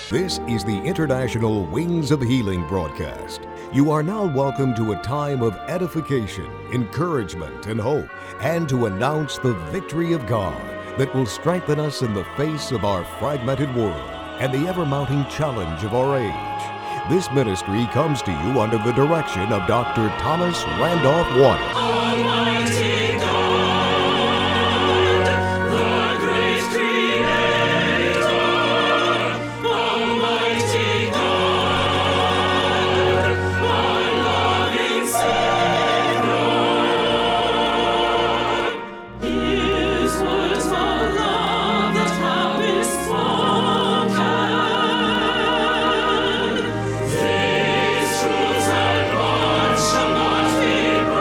This is the International Wings of Healing broadcast. You are now welcome to a time of edification, encouragement, and hope, and to announce the victory of God that will strengthen us in the face of our fragmented world and the ever-mounting challenge of our age. This ministry comes to you under the direction of Dr. Thomas Randolph Wyatt. Almighty God, the great Creator, Almighty God, our loving Savior, His words of love that have been spoken, these truths and words shall not be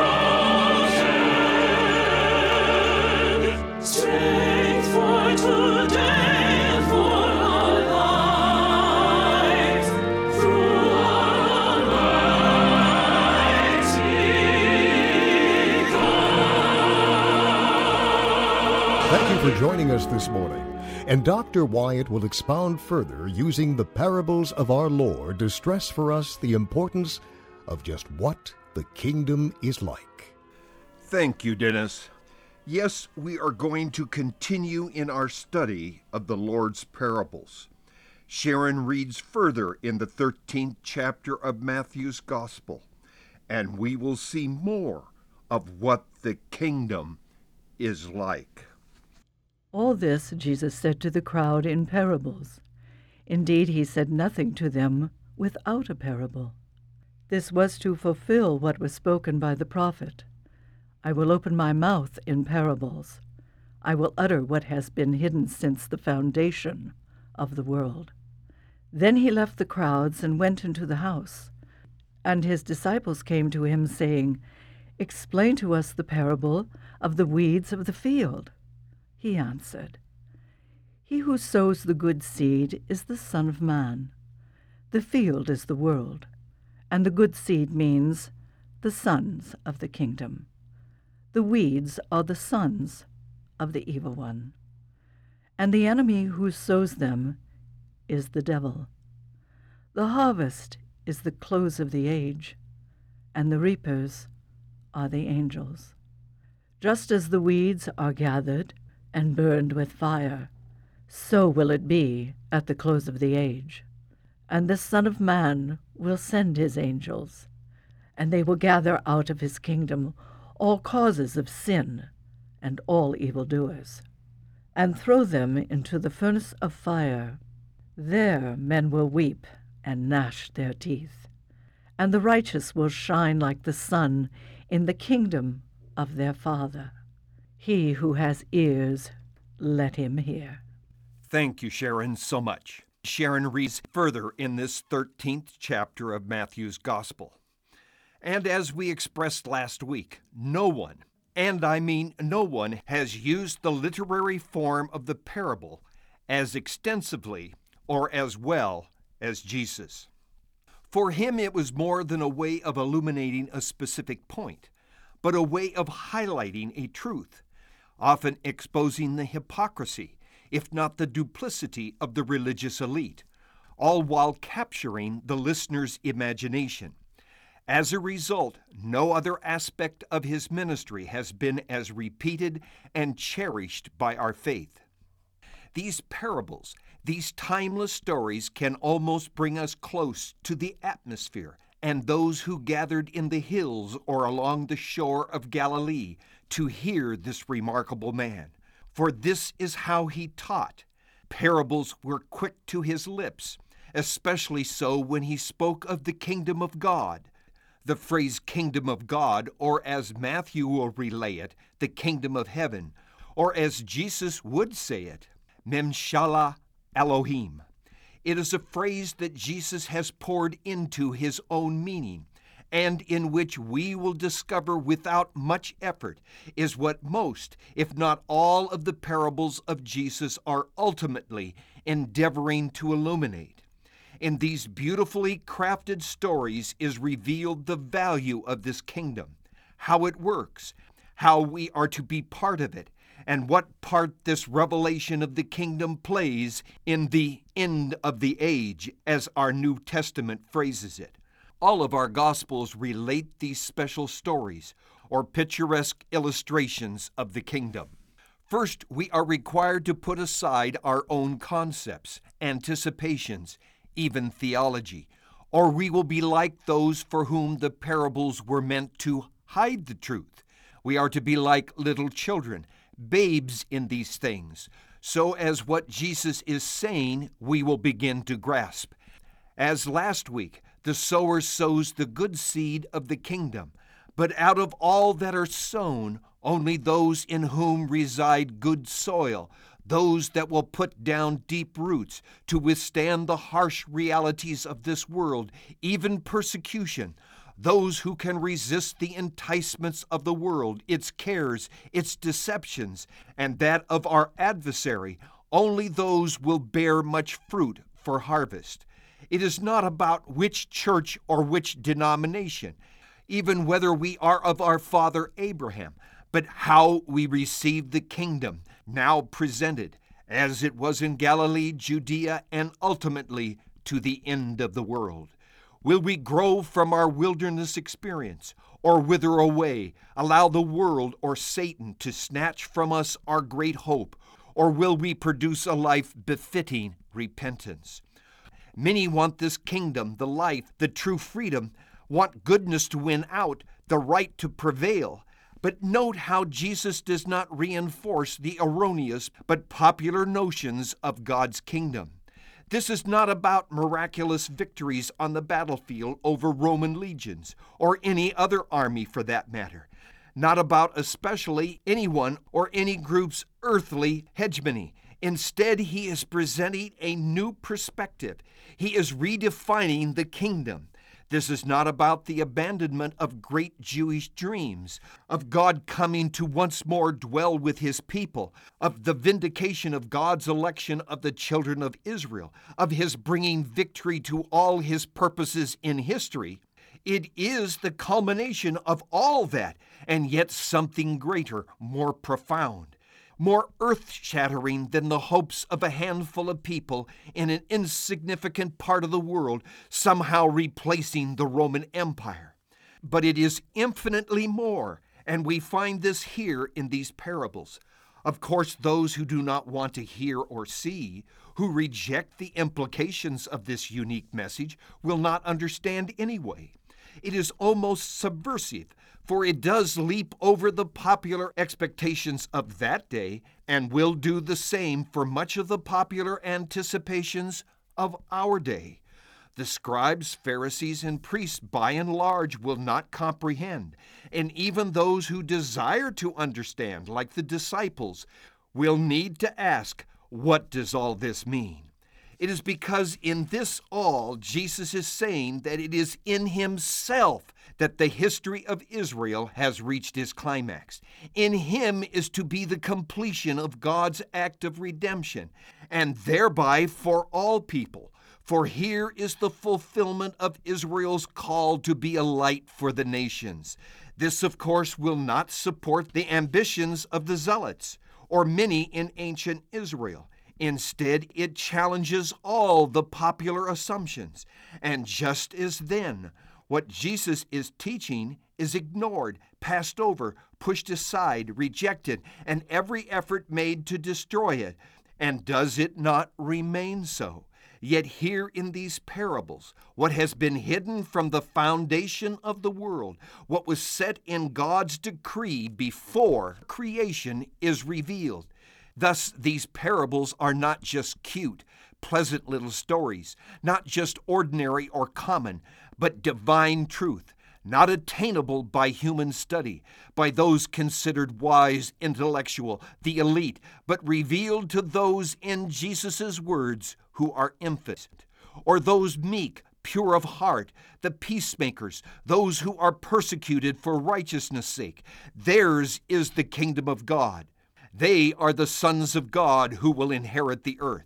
broken. Strength for today and for our lives, through our Almighty God. Thank you for joining us this morning. And Dr. Wyatt will expound further using the parables of our Lord to stress for us the importance of just what the kingdom is like. Thank you, Dennis. Yes, we are going to continue in our study of the Lord's parables. Sharon reads further in the 13th chapter of Matthew's Gospel, and we will see more of what the kingdom is like. All this Jesus said to the crowd in parables. Indeed, he said nothing to them without a parable. This was to fulfill what was spoken by the prophet. I will open my mouth in parables. I will utter what has been hidden since the foundation of the world. Then he left the crowds and went into the house. And his disciples came to him, saying, "Explain to us the parable of the weeds of the field." He answered, "He who sows the good seed is the Son of Man. The field is the world, and the good seed means the sons of the kingdom. The weeds are the sons of the evil one. And the enemy who sows them is the devil. The harvest is the close of the age, and the reapers are the angels. Just as the weeds are gathered and burned with fire, so will it be at the close of the age. And the Son of Man will send his angels, and they will gather out of his kingdom all causes of sin and all evildoers, and throw them into the furnace of fire. There men will weep and gnash their teeth, and the righteous will shine like the sun in the kingdom of their Father. He who has ears, let him hear." Thank you, Sharon, so much. Sharon reads further in this 13th chapter of Matthew's Gospel. And as we expressed last week, no one, and I mean no one, has used the literary form of the parable as extensively or as well as Jesus. For him, it was more than a way of illuminating a specific point, but a way of highlighting a truth, often exposing the hypocrisy, if not the duplicity, of the religious elite, all while capturing the listener's imagination. As a result, no other aspect of his ministry has been as repeated and cherished by our faith. These parables, these timeless stories, can almost bring us close to the atmosphere and those who gathered in the hills or along the shore of Galilee to hear this remarkable man. For this is how he taught. Parables were quick to his lips, especially so when he spoke of the kingdom of God. The phrase kingdom of God, or as Matthew will relay it, the kingdom of heaven, or as Jesus would say it, Memshala Elohim. It is a phrase that Jesus has poured into his own meaning, and in which we will discover without much effort is what most, if not all, of the parables of Jesus are ultimately endeavoring to illuminate. In these beautifully crafted stories is revealed the value of this kingdom, how it works, how we are to be part of it, and what part this revelation of the kingdom plays in the end of the age, as our New Testament phrases it. All of our Gospels relate these special stories or picturesque illustrations of the kingdom. First, we are required to put aside our own concepts, anticipations, even theology, or we will be like those for whom the parables were meant to hide the truth. We are to be like little children, babes in these things, so as what Jesus is saying we will begin to grasp. As last week, the sower sows the good seed of the kingdom, but out of all that are sown, only those in whom reside good soil, those that will put down deep roots to withstand the harsh realities of this world, even persecution, those who can resist the enticements of the world, its cares, its deceptions, and that of our adversary, only those will bear much fruit for harvest. It is not about which church or which denomination, even whether we are of our father Abraham, but how we receive the kingdom now presented, as it was in Galilee, Judea, and ultimately to the end of the world. Will we grow from our wilderness experience, or wither away, allow the world or Satan to snatch from us our great hope, or will we produce a life befitting repentance? Many want this kingdom, the life, the true freedom, want goodness to win out, the right to prevail. But note how Jesus does not reinforce the erroneous but popular notions of God's kingdom. This is not about miraculous victories on the battlefield over Roman legions, or any other army for that matter. Not about especially anyone or any group's earthly hegemony. Instead, he is presenting a new perspective. He is redefining the kingdom. This is not about the abandonment of great Jewish dreams, of God coming to once more dwell with his people, of the vindication of God's election of the children of Israel, of his bringing victory to all his purposes in history. It is the culmination of all that, and yet something greater, more profound, more earth-shattering than the hopes of a handful of people in an insignificant part of the world somehow replacing the Roman Empire. But it is infinitely more, and we find this here in these parables. Of course, those who do not want to hear or see, who reject the implications of this unique message, will not understand anyway. It is almost subversive, for it does leap over the popular expectations of that day and will do the same for much of the popular anticipations of our day. The scribes, Pharisees, and priests by and large will not comprehend, and even those who desire to understand, like the disciples, will need to ask, what does all this mean? It is because in this all, Jesus is saying that it is in himself that the history of Israel has reached its climax. In him is to be the completion of God's act of redemption, and thereby for all people. For here is the fulfillment of Israel's call to be a light for the nations. This, of course, will not support the ambitions of the zealots, or many in ancient Israel. Instead, it challenges all the popular assumptions. And just as then, what Jesus is teaching is ignored, passed over, pushed aside, rejected, and every effort made to destroy it. And does it not remain so? Yet here in these parables, what has been hidden from the foundation of the world, what was set in God's decree before creation, is revealed. Thus, these parables are not just cute, pleasant little stories, not just ordinary or common, but divine truth, not attainable by human study, by those considered wise, intellectual, the elite, but revealed to those in Jesus' words who are infants, or those meek, pure of heart, the peacemakers, those who are persecuted for righteousness' sake. Theirs is the kingdom of God. They are the sons of God who will inherit the earth.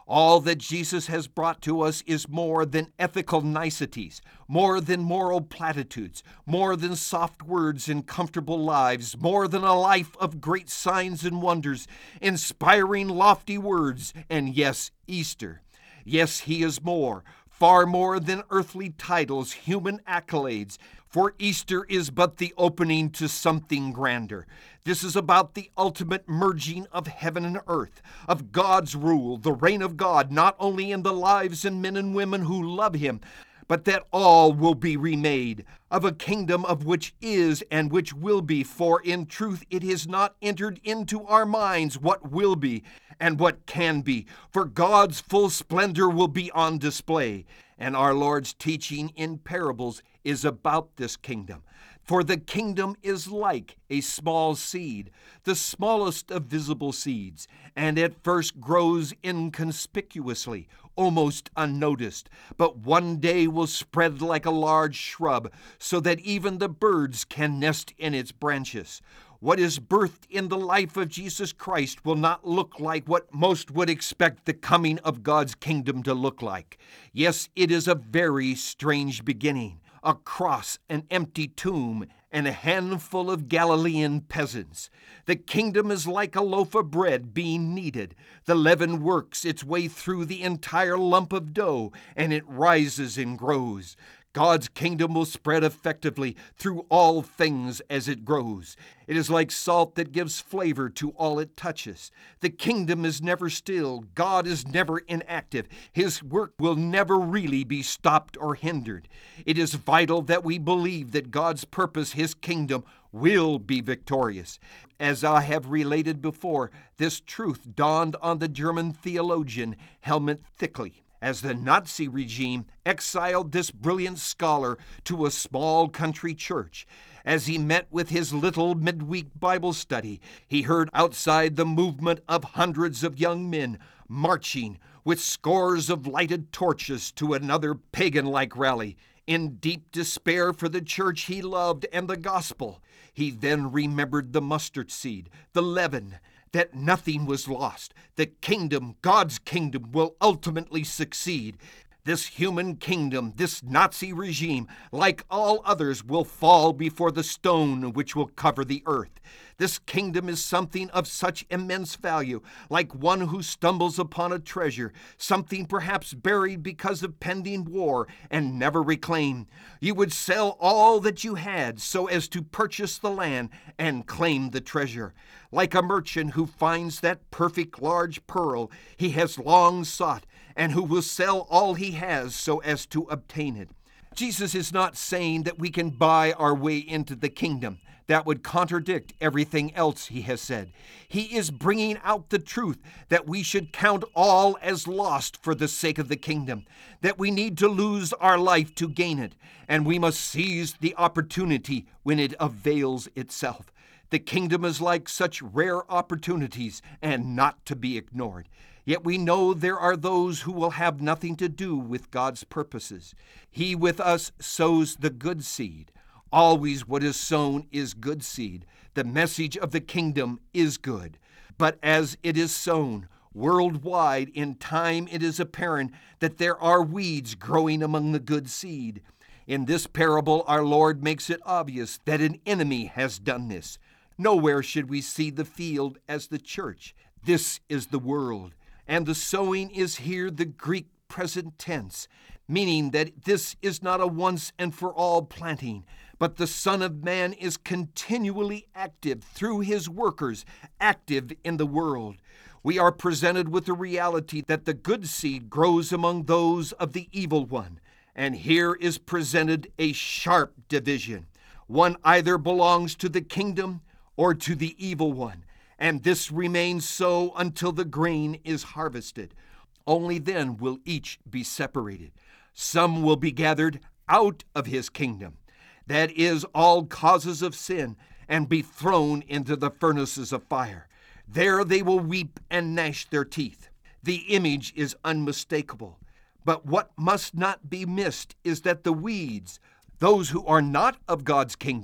All that Jesus has brought to us is more than ethical niceties, more than moral platitudes, more than soft words and comfortable lives, more than a life of great signs and wonders, inspiring lofty words, and yes, Easter. Yes, he is more, far more than earthly titles, human accolades, for Easter is but the opening to something grander. This is about the ultimate merging of heaven and earth, of God's rule, the reign of God, not only in the lives of men and women who love him, but that all will be remade, of a kingdom of which is and which will be, for in truth it has not entered into our minds what will be and what can be, for God's full splendor will be on display. And our Lord's teaching in parables is about this kingdom. For the kingdom is like a small seed, the smallest of visible seeds, and at first grows inconspicuously, almost unnoticed, but one day will spread like a large shrub, so that even the birds can nest in its branches. What is birthed in the life of Jesus Christ will not look like what most would expect the coming of God's kingdom to look like. Yes, it is a very strange beginning. A cross, an empty tomb, and a handful of Galilean peasants. The kingdom is like a loaf of bread being kneaded. The leaven works its way through the entire lump of dough, and it rises and grows. God's kingdom will spread effectively through all things as it grows. It is like salt that gives flavor to all it touches. The kingdom is never still. God is never inactive. His work will never really be stopped or hindered. It is vital that we believe that God's purpose, his kingdom, will be victorious. As I have related before, this truth dawned on the German theologian Helmut Thickley, as the Nazi regime exiled this brilliant scholar to a small country church. As he met with his little midweek Bible study, he heard outside the movement of hundreds of young men marching with scores of lighted torches to another pagan-like rally. In deep despair for the church he loved and the gospel, he then remembered the mustard seed, the leaven, that nothing was lost. The kingdom, God's kingdom, will ultimately succeed. This human kingdom, this Nazi regime, like all others, will fall before the stone which will cover the earth. This kingdom is something of such immense value, like one who stumbles upon a treasure, something perhaps buried because of pending war and never reclaimed. You would sell all that you had so as to purchase the land and claim the treasure. Like a merchant who finds that perfect large pearl he has long sought, and who will sell all he has so as to obtain it. Jesus is not saying that we can buy our way into the kingdom. That would contradict everything else he has said. He is bringing out the truth that we should count all as lost for the sake of the kingdom, that we need to lose our life to gain it, and we must seize the opportunity when it avails itself. The kingdom is like such rare opportunities and not to be ignored. Yet we know there are those who will have nothing to do with God's purposes. He with us sows the good seed. Always what is sown is good seed. The message of the kingdom is good. But as it is sown, worldwide in time it is apparent that there are weeds growing among the good seed. In this parable, our Lord makes it obvious that an enemy has done this. Nowhere should we see the field as the church. This is the world. And the sowing is here the Greek present tense, meaning that this is not a once and for all planting, but the Son of Man is continually active through his workers, active in the world. We are presented with the reality that the good seed grows among those of the evil one. And here is presented a sharp division. One either belongs to the kingdom or to the evil one. And this remains so until the grain is harvested. Only then will each be separated. Some will be gathered out of his kingdom, that is, all causes of sin, and be thrown into the furnaces of fire. There they will weep and gnash their teeth. The image is unmistakable. But what must not be missed is that the weeds, those who are not of God's kingdom,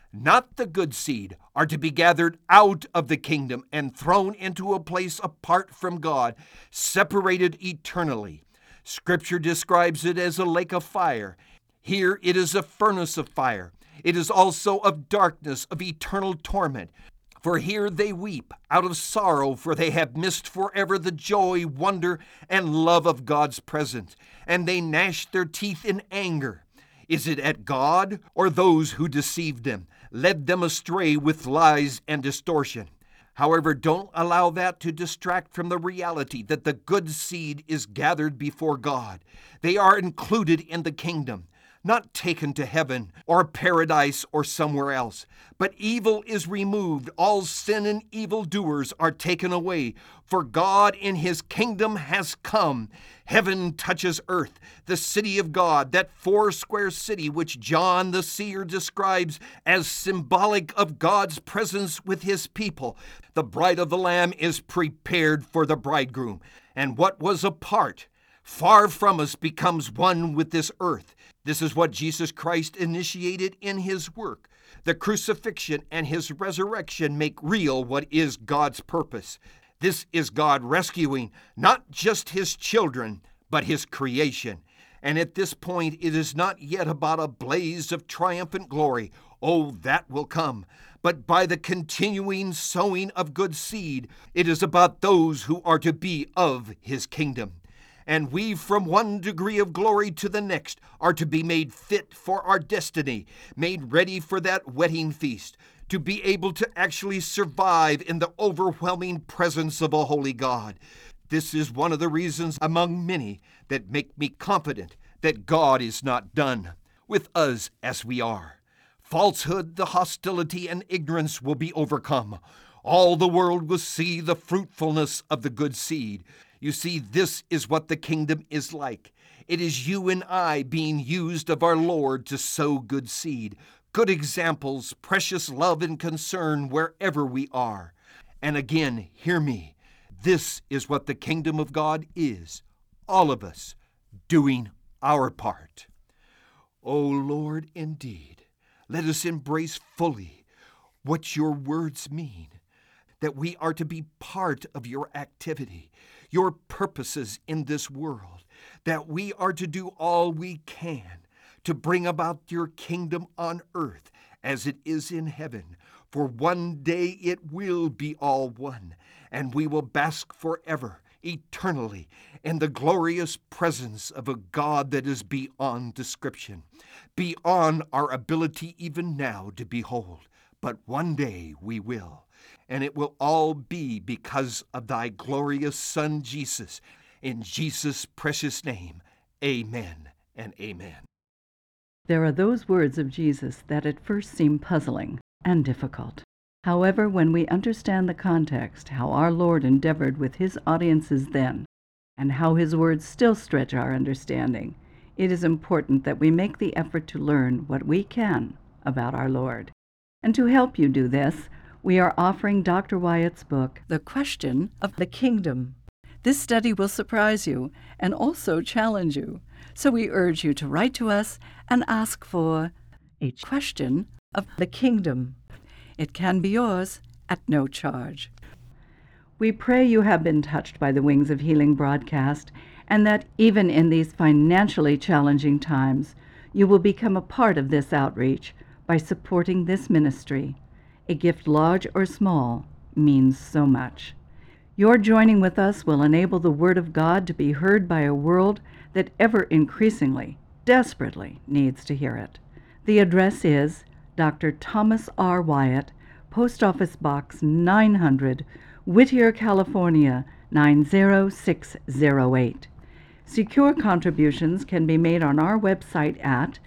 not the good seed, are to be gathered out of the kingdom and thrown into a place apart from God, separated eternally. Scripture describes it as a lake of fire. Here it is a furnace of fire. It is also of darkness, of eternal torment. For here they weep out of sorrow, for they have missed forever the joy, wonder, and love of God's presence, and they gnash their teeth in anger. Is it at God or those who deceived them, led them astray with lies and distortion? However, don't allow that to distract from the reality that the good seed is gathered before God. They are included in the kingdom, not taken to heaven or paradise or somewhere else. But evil is removed. All sin and evildoers are taken away. For God in his kingdom has come. Heaven touches earth. The city of God, that foursquare city which John the seer describes as symbolic of God's presence with his people. The bride of the Lamb is prepared for the bridegroom. And what was apart, far from us, becomes one with this earth. This is what Jesus Christ initiated in his work. The crucifixion and his resurrection make real what is God's purpose. This is God rescuing not just his children, but his creation. And at this point, it is not yet about a blaze of triumphant glory. Oh, that will come. But by the continuing sowing of good seed, it is about those who are to be of his kingdom. And we, from one degree of glory to the next, are to be made fit for our destiny, made ready for that wedding feast, to be able to actually survive in the overwhelming presence of a holy God. This is one of the reasons among many that make me confident that God is not done with us as we are. Falsehood, the hostility, and ignorance will be overcome. All the world will see the fruitfulness of the good seed. You see, this is what the kingdom is like. It is you and I being used of our Lord to sow good seed, good examples, precious love and concern wherever we are. And again, hear me. This is what the kingdom of God is. All of us doing our part. O Lord, indeed, let us embrace fully what your words mean, that we are to be part of your activity, your purposes in this world, that we are to do all we can to bring about your kingdom on earth as it is in heaven. For one day it will be all one, and we will bask forever, eternally, in the glorious presence of a God that is beyond description, beyond our ability even now to behold. But one day we will. And it will all be because of thy glorious Son, Jesus. In Jesus' precious name, amen and amen. There are those words of Jesus that at first seem puzzling and difficult. However, when we understand the context, how our Lord endeavored with his audiences then, and how his words still stretch our understanding, it is important that we make the effort to learn what we can about our Lord. And to help you do this, we are offering Dr. Wyatt's book, The Question of the Kingdom. This study will surprise you and also challenge you, so we urge you to write to us and ask for a question of the kingdom. It can be yours at no charge. We pray you have been touched by the Wings of Healing broadcast, and that even in these financially challenging times, you will become a part of this outreach by supporting this ministry. A gift large or small means so much. Your joining with us will enable the Word of God to be heard by a world that ever increasingly, desperately needs to hear it. The address is Dr. Thomas R. Wyatt, Post Office Box 900, Whittier, California, 90608. Secure contributions can be made on our website at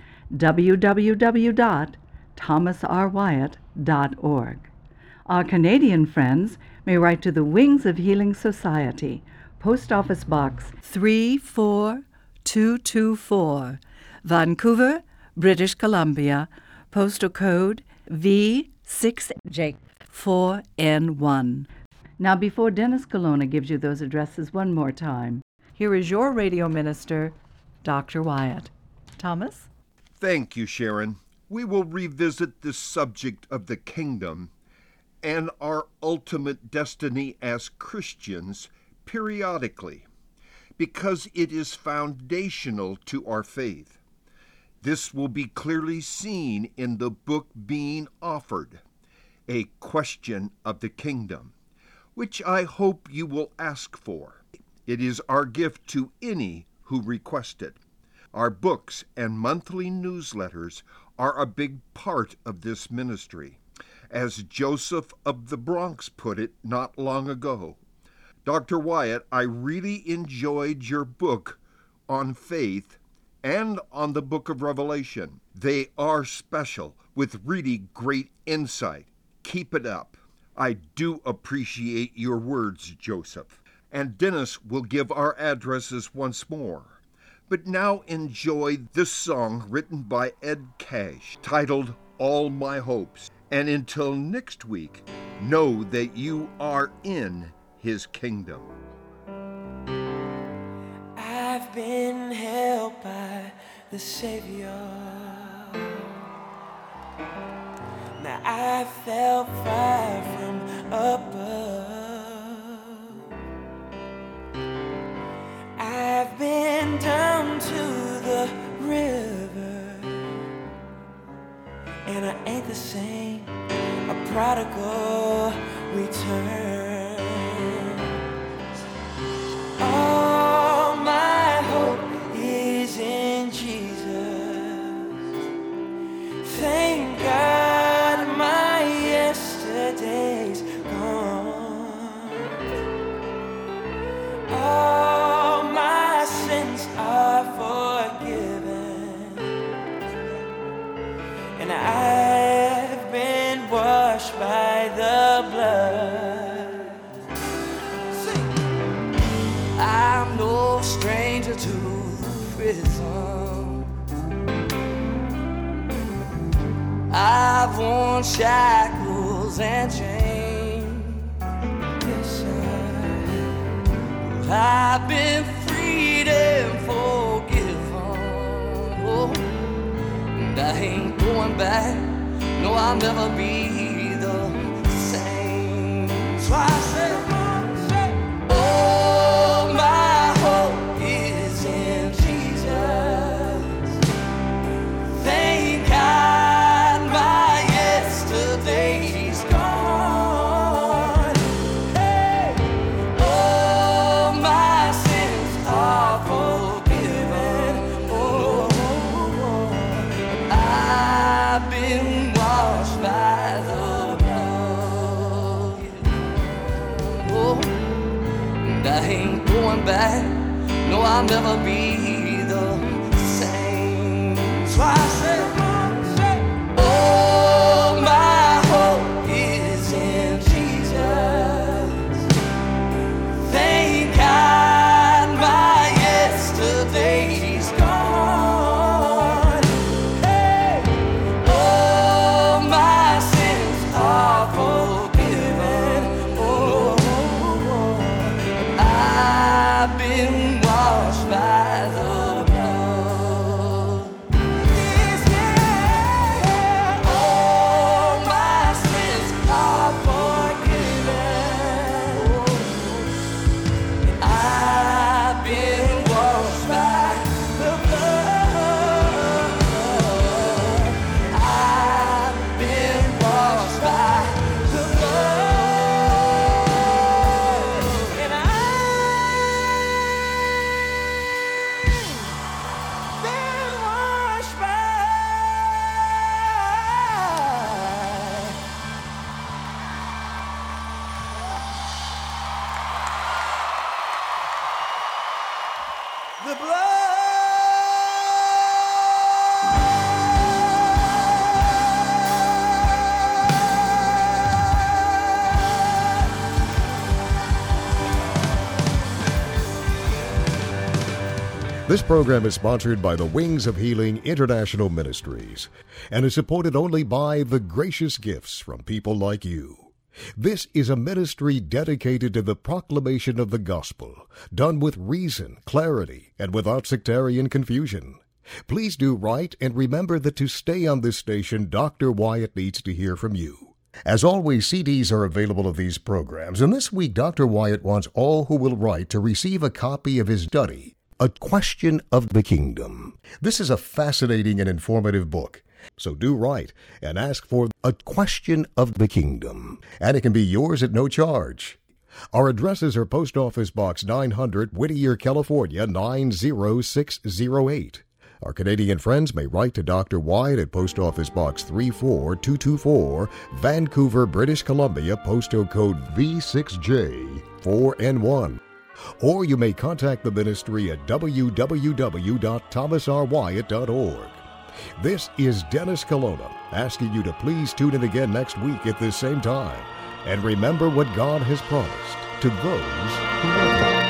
www.thomasrwyatt.org. Our Canadian friends may write to the Wings of Healing Society, Post Office Box 34224, Vancouver, British Columbia, postal code V6J4N1. Now, before Dennis Colonna gives you those addresses one more time, here is your radio minister, Dr. Wyatt. Thomas? Thank you, Sharon. we will revisit the subject of the kingdom and our ultimate destiny as Christians periodically, because it is foundational to our faith. This will be clearly seen in the book being offered, A Question of the Kingdom, which I hope you will ask for. It is our gift to any who request it. Our books and monthly newsletters are a big part of this ministry. As Joseph of the Bronx put it not long ago, Dr. Wyatt, I really enjoyed your book on faith and on the book of Revelation. They are special with really great insight. Keep it up. I do appreciate your words, Joseph. And Dennis will give our addresses once more. But now enjoy this song written by Ed Cash, titled All My Hopes. And until next week, know that you are in His kingdom. I've been helped by the Savior. Now I fell far from above. I've been down to the river, and I ain't the same, a prodigal return. All my hope is in Jesus. Thank God my yesterday's gone. All my sins are forgiven, and I've been washed by the blood. I'm no stranger to prison. I've worn shackles and chains. Yes, but I've been freed and forgiven. Oh, and I ain't going back. No, I'll never be the same. So I say, oh, my hope is in Jesus. Thank God my yesterday's gone. Hey, oh, my sins are forgiven. Oh, I've been washed by the blood. Oh, and I ain't going back. No, I'll never be the same. So I say, oh, my hope is in Jesus. Thank God my yesterday's gone. Hey, oh, my sins are forgiven. Oh, I've been washed by the blood. Yes, yeah. All my sins are forgiven. I've been washed by the blood. I've been washed by the blood. And I've been washed by the blood. This program is sponsored by the Wings of Healing International Ministries and is supported only by the gracious gifts from people like you. This is a ministry dedicated to the proclamation of the gospel, done with reason, clarity, and without sectarian confusion. Please do write, and remember that to stay on this station, Dr. Wyatt needs to hear from you. As always, CDs are available of these programs, and this week Dr. Wyatt wants all who will write to receive a copy of his study, A Question of the Kingdom. This is a fascinating and informative book, so do write and ask for A Question of the Kingdom, and it can be yours at no charge. Our addresses are Post Office Box 900, Whittier, California, 90608. Our Canadian friends may write to Dr. Wyatt at Post Office Box 34224, Vancouver, British Columbia, postal code V6J4N1. Or you may contact the ministry at www.thomasrwyatt.org. This is Dennis Colonna asking you to please tune in again next week at this same time. And remember what God has promised to those who love Him.